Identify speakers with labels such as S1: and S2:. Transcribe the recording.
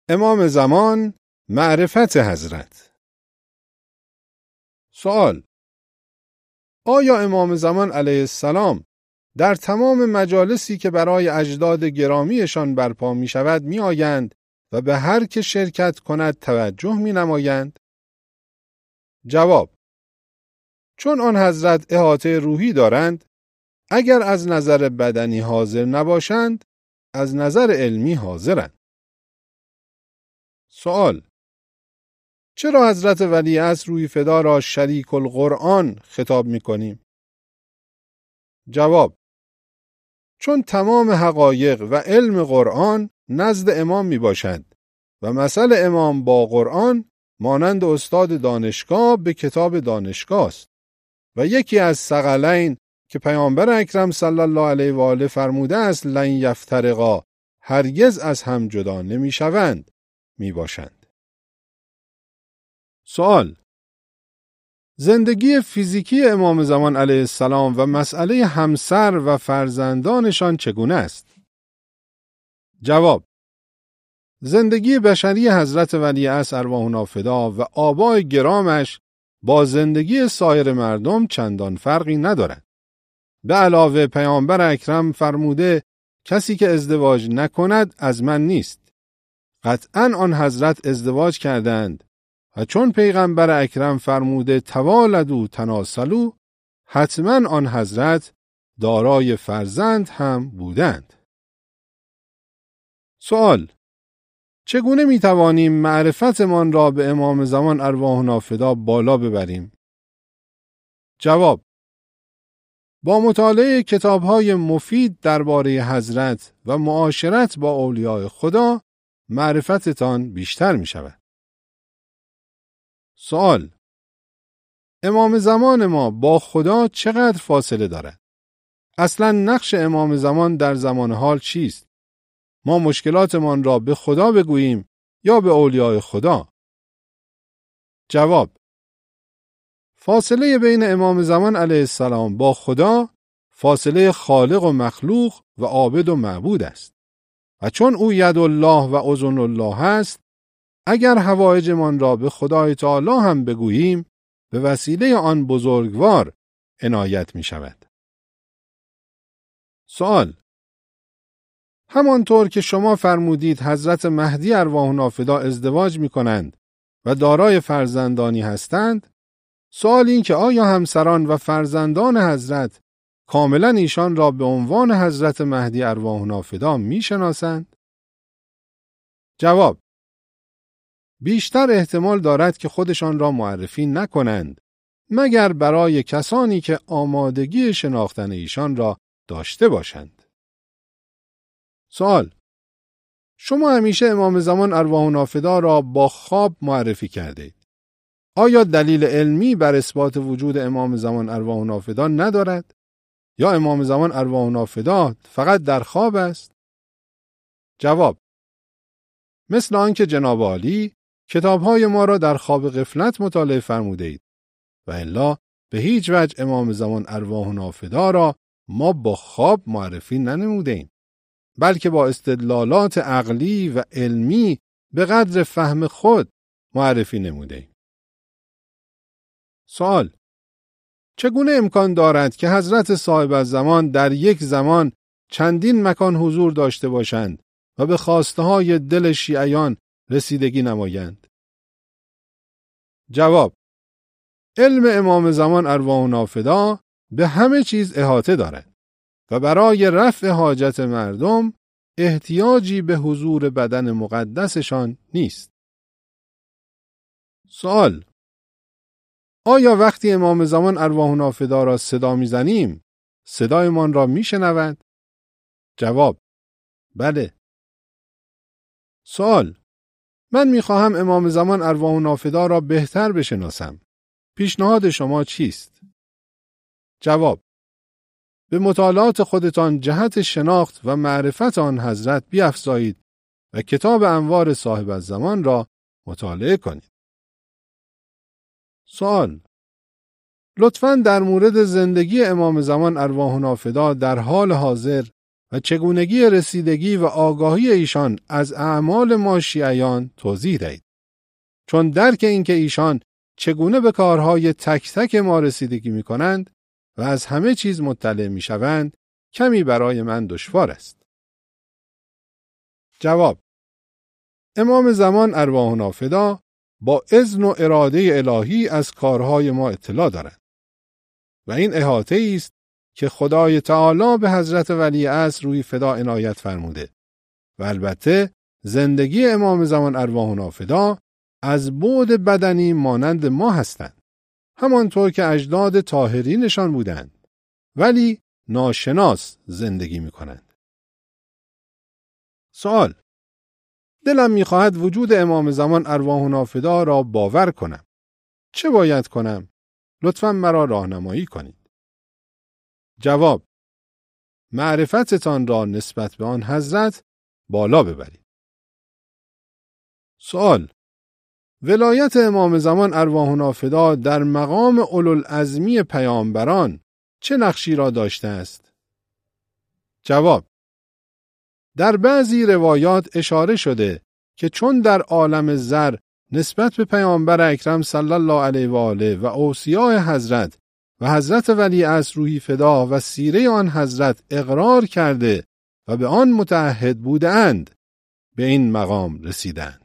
S1: امام زمان، معرفت حضرت. سوال: آیا امام زمان علیه السلام در تمام مجالسی که برای اجداد گرامیشان برپا می شود می آیند و به هر که شرکت کند توجه می نمایند؟ جواب: چون آن حضرت احاطه روحی دارند، اگر از نظر بدنی حاضر نباشند، از نظر علمی حاضرند. سوال: چرا حضرت ولیعصر روحی فدا را شریک القرآن خطاب می کنیم؟ جواب: چون تمام حقایق و علم قرآن نزد امام می باشد و مثل امام با قرآن مانند استاد دانشگاه به کتاب دانشگاه است و یکی از ثقلین که پیامبر اکرم صلی الله علیه و آله فرموده است لن یفترقا، هرگز از هم جدا نمی شوند، می باشند. سوال: زندگی فیزیکی امام زمان علیه السلام و مسئله همسر و فرزندانشان چگونه است؟ جواب: زندگی بشری حضرت ولیعصر ارواحنا فدا و آبای گرامش با زندگی سایر مردم چندان فرقی ندارد. به علاوه پیامبر اکرم فرموده کسی که ازدواج نکند از من نیست. قطعاً آن حضرت ازدواج کردند و چون پیغمبر اکرم فرموده توالدوا تناسلوا، حتما آن حضرت دارای فرزند هم بودند. سوال: چگونه می توانیم معرفتمان را به امام زمان ارواحنا فدا بالا ببریم؟ جواب: با مطالعه کتاب‌های مفید درباره حضرت و معاشرت با اولیاء خدا معرفتتان بیشتر می شود. سوال: امام زمان ما با خدا چقدر فاصله دارد؟ اصلا نقش امام زمان در زمان حال چیست؟ ما مشکلاتمان را به خدا بگوییم یا به اولیاء خدا؟ جواب: فاصله بین امام زمان علیه السلام با خدا فاصله خالق و مخلوق و عابد و معبود است و چون او ید الله و اذن الله است، اگر حوایجمان را به خدای تعالی هم بگوییم به وسیله آن بزرگوار عنایت می شود. سوال: همانطور که شما فرمودید حضرت مهدی ارواحنا فدا ازدواج می کنند و دارای فرزندانی هستند، سوال این که آیا همسران و فرزندان حضرت کاملا ایشان را به عنوان حضرت مهدی ارواحنا فدا می شناسند؟ جواب: بیشتر احتمال دارد که خودشان را معرفی نکنند مگر برای کسانی که آمادگی شناختن ایشان را داشته باشند. سوال: شما همیشه امام زمان ارواحنا فدا را با خواب معرفی کردید. آیا دلیل علمی بر اثبات وجود امام زمان ارواحنا فدا ندارد؟ یا امام زمان ارواحنا فدا فقط در خواب است؟ جواب: مثل آنکه جناب عالی کتاب‌های ما را در خواب غفلت مطالعه فرموده اید و الا به هیچ وجه امام زمان ارواحنا فدا را ما با خواب معرفی ننموده ایم، بلکه با استدلالات عقلی و علمی به قدر فهم خود معرفی نموده ایم. سوال: چگونه امکان دارد که حضرت صاحب الزمان در یک زمان چندین مکان حضور داشته باشند و به خواسته های دل شیعیان رسیدگی نمایند؟ جواب: علم امام زمان ارواحنا فدا به همه چیز احاطه دارد و برای رفع حاجت مردم احتیاجی به حضور بدن مقدسشان نیست. سوال: آیا وقتی امام زمان ارواحنا فدا را صدا میزنیم صدایمان را میشنود؟ جواب: بله. سوال: من میخواهم امام زمان ارواحنا فدا را بهتر بشناسم. پیشنهاد شما چیست؟ جواب: به مطالعات خودتان جهت شناخت و معرفت آن حضرت بیفزایید و کتاب انوار صاحب الزمان را مطالعه کنید. سوال: لطفاً در مورد زندگی امام زمان ارواحنا فدا در حال حاضر و چگونگی رسیدگی و آگاهی ایشان از اعمال ما شیعیان توضیح دهید. چون درک اینکه ایشان چگونه به کارهای تک تک ما رسیدگی می کنند و از همه چیز مطلع می شوند کمی برای من دشوار است. جواب: امام زمان ارواحنا فدا با اذن و اراده الهی از کارهای ما اطلاع دارند و این احاطه است که خدای تعالی به حضرت ولی عصر روحی فدا عنایت فرموده و البته زندگی امام زمان ارواحنا فدا از بعد بدنی مانند ما هستند، همانطور که اجداد طاهرینشان بودند، ولی ناشناس زندگی می کنند. سوال: دلم می‌خواهد وجود امام زمان ارواحنا فدا را باور کنم. چه باید کنم؟ لطفاً مرا راهنمایی کنید. جواب: معرفتتان را نسبت به آن حضرت بالا ببرید. سوال: ولایت امام زمان ارواحنا فدا در مقام اولوالعزمی پیامبران چه نقشی را داشته است؟ جواب: در بعضی روایات اشاره شده که چون در عالم زر نسبت به پیامبر اکرم صلی الله علیه و آله و اوصیاء حضرت و حضرت ولی عصر روحی فدا و سیره آن حضرت اقرار کرده و به آن متعهد بودند، به این مقام رسیدند.